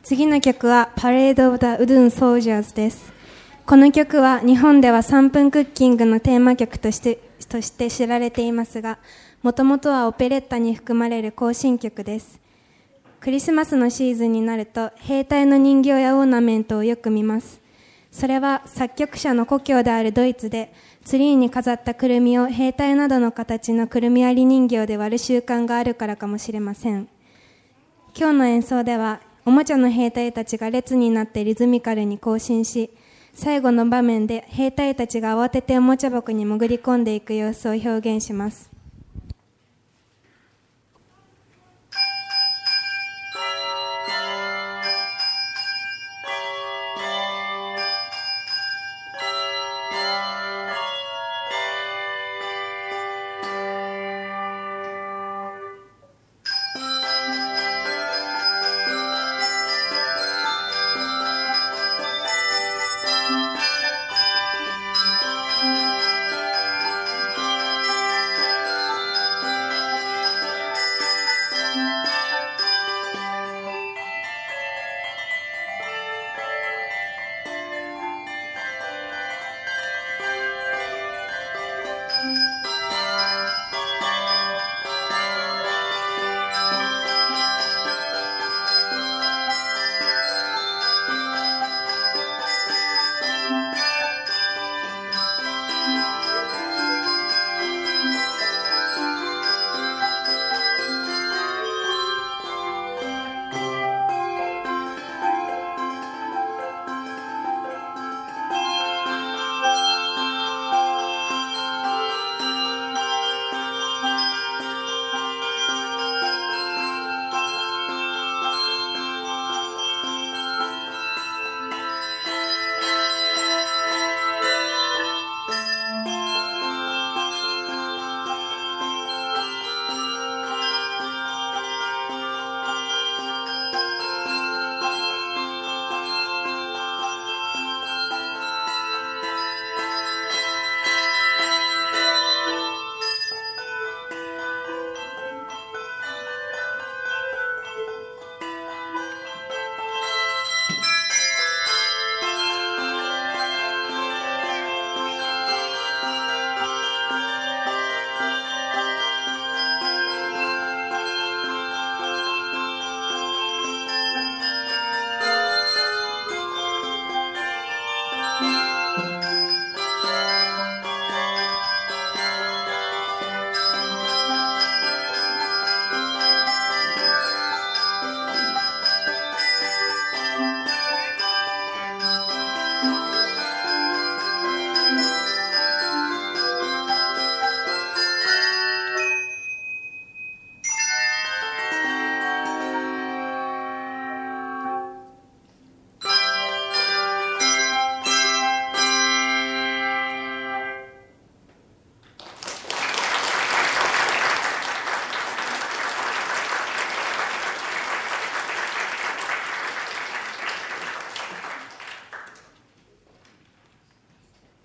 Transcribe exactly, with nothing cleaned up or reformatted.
次の曲は Parade of the Wooden Soldiers です。この曲は日本ではさんぷんクッキングのテーマ曲として、として知られていますが、もともとはオペレッタに含まれる行進曲です。クリスマスのシーズンになると兵隊の人形やオーナメントをよく見ます。それは作曲者の故郷であるドイツでツリーに飾ったくるみを兵隊などの形のくるみ割り人形で割る習慣があるからかもしれません。今日の演奏ではおもちゃの兵隊たちが列になってリズミカルに行進し、最後の場面で兵隊たちが慌てておもちゃ箱に潜り込んでいく様子を表現します。